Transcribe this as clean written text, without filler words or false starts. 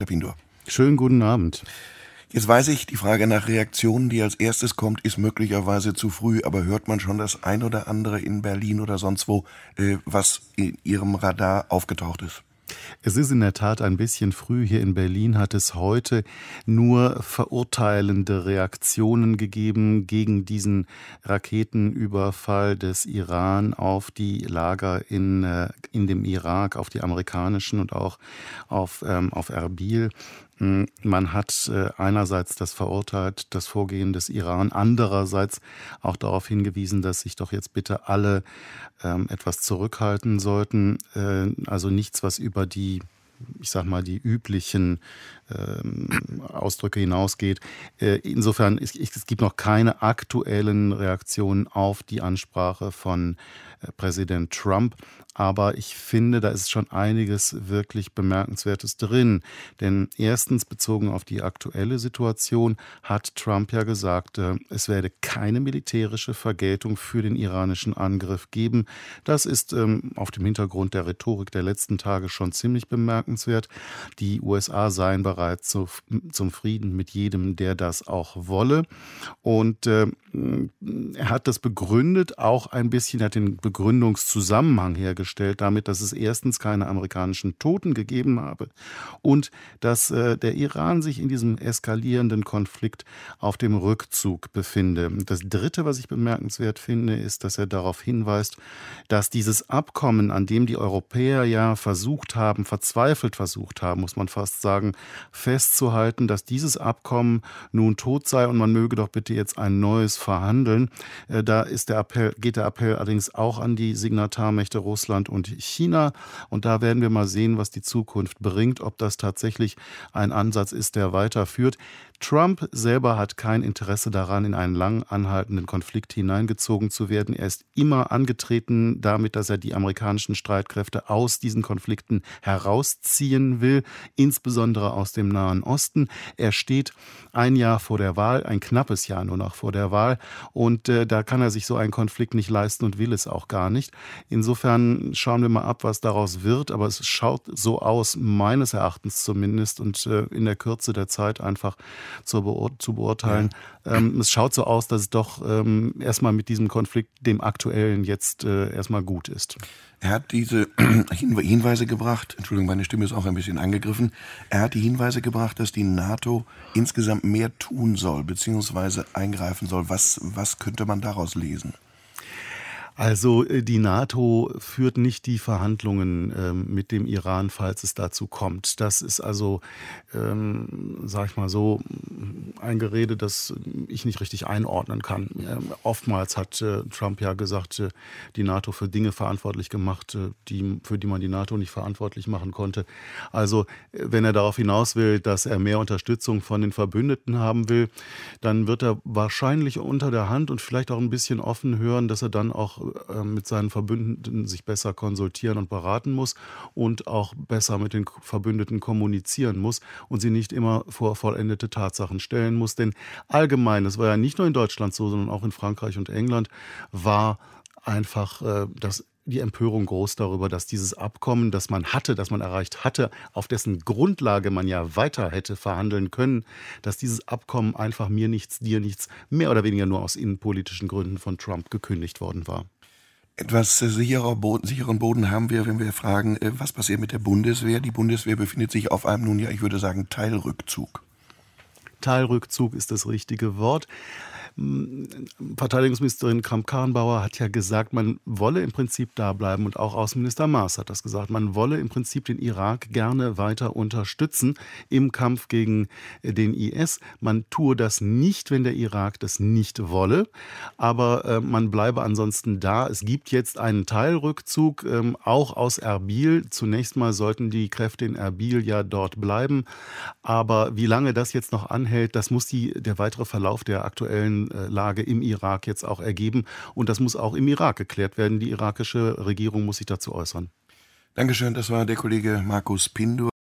Herr Pindur. Schönen guten Abend. Jetzt weiß ich, die Frage nach Reaktionen, die als erstes kommt, ist möglicherweise zu früh, aber hört man schon das ein oder andere in Berlin oder sonst wo, was in Ihrem Radar aufgetaucht ist? Es ist in der Tat ein bisschen früh. Hier in Berlin hat es heute nur verurteilende Reaktionen gegeben gegen diesen Raketenüberfall des Iran auf die Lager in dem Irak, auf die amerikanischen und auch auf Erbil. Man hat einerseits das verurteilt, das Vorgehen des Iran, andererseits auch darauf hingewiesen, dass sich doch jetzt bitte alle etwas zurückhalten sollten. Also nichts, was über die üblichen Ausdrücke hinausgeht. Insofern, es gibt noch keine aktuellen Reaktionen auf die Ansprache von Präsident Trump. Aber ich finde, da ist schon einiges wirklich Bemerkenswertes drin. Denn erstens, bezogen auf die aktuelle Situation, hat Trump ja gesagt, es werde keine militärische Vergeltung für den iranischen Angriff geben. Das ist auf dem Hintergrund der Rhetorik der letzten Tage schon ziemlich bemerkenswert. Die USA seien bereit zum Frieden mit jedem, der das auch wolle. Und er hat das begründet, auch ein bisschen, hat den Begründungszusammenhang hergestellt, damit, dass es erstens keine amerikanischen Toten gegeben habe und dass der Iran sich in diesem eskalierenden Konflikt auf dem Rückzug befinde. Das Dritte, was ich bemerkenswert finde, ist, dass er darauf hinweist, dass dieses Abkommen, an dem die Europäer ja verzweifelt versucht haben, muss man fast sagen, festzuhalten, dass dieses Abkommen nun tot sei und man möge doch bitte jetzt ein neues verhandeln. Da geht der Appell allerdings auch an die Signatarmächte Russland und China. Und da werden wir mal sehen, was die Zukunft bringt, ob das tatsächlich ein Ansatz ist, der weiterführt. Trump selber hat kein Interesse daran, in einen lang anhaltenden Konflikt hineingezogen zu werden. Er ist immer angetreten damit, dass er die amerikanischen Streitkräfte aus diesen Konflikten herausziehen will, insbesondere aus dem Nahen Osten. Er steht ein Jahr vor der Wahl, ein knappes Jahr nur noch vor der Wahl. Und da kann er sich so einen Konflikt nicht leisten und will es auch gar nicht. Insofern schauen wir mal ab, was daraus wird. Aber es schaut so aus, meines Erachtens zumindest, und in der Kürze der Zeit einfach zu beurteilen. Ja. Es schaut so aus, dass es doch erstmal mit diesem Konflikt, dem aktuellen, jetzt erstmal gut ist. Er hat diese Hinweise gebracht, Entschuldigung, meine Stimme ist auch ein bisschen angegriffen, er hat die Hinweise gebracht, dass die NATO insgesamt mehr tun soll, beziehungsweise eingreifen soll. Was könnte man daraus lesen? Also die NATO führt nicht die Verhandlungen mit dem Iran, falls es dazu kommt. Das ist also, sag ich mal so, ein Gerede, das ich nicht richtig einordnen kann. Oftmals hat Trump ja gesagt, die NATO für Dinge verantwortlich gemacht, für die man die NATO nicht verantwortlich machen konnte. Also wenn er darauf hinaus will, dass er mehr Unterstützung von den Verbündeten haben will, dann wird er wahrscheinlich unter der Hand und vielleicht auch ein bisschen offen hören, dass er dann auch mit seinen Verbündeten sich besser konsultieren und beraten muss und auch besser mit den Verbündeten kommunizieren muss und sie nicht immer vor vollendete Tatsachen stellen muss. Denn allgemein, das war ja nicht nur in Deutschland so, sondern auch in Frankreich und England, war einfach die Empörung groß darüber, dass dieses Abkommen, das man erreicht hatte, auf dessen Grundlage man ja weiter hätte verhandeln können, dass dieses Abkommen einfach mir nichts, dir nichts, mehr oder weniger nur aus innenpolitischen Gründen von Trump gekündigt worden war. Etwas sicheren Boden haben wir, wenn wir fragen, was passiert mit der Bundeswehr? Die Bundeswehr befindet sich auf einem, nun ja, ich würde sagen, Teilrückzug. Teilrückzug ist das richtige Wort. Verteidigungsministerin Kramp-Karrenbauer hat ja gesagt, man wolle im Prinzip da bleiben, und auch Außenminister Maas hat das gesagt, man wolle im Prinzip den Irak gerne weiter unterstützen im Kampf gegen den IS. Man tue das nicht, wenn der Irak das nicht wolle, aber man bleibe ansonsten da. Es gibt jetzt einen Teilrückzug, auch aus Erbil. Zunächst mal sollten die Kräfte in Erbil ja dort bleiben, aber wie lange das jetzt noch anhält, das muss der weitere Verlauf der aktuellen Lage im Irak jetzt auch ergeben. Und das muss auch im Irak geklärt werden. Die irakische Regierung muss sich dazu äußern. Dankeschön, das war der Kollege Markus Pindur.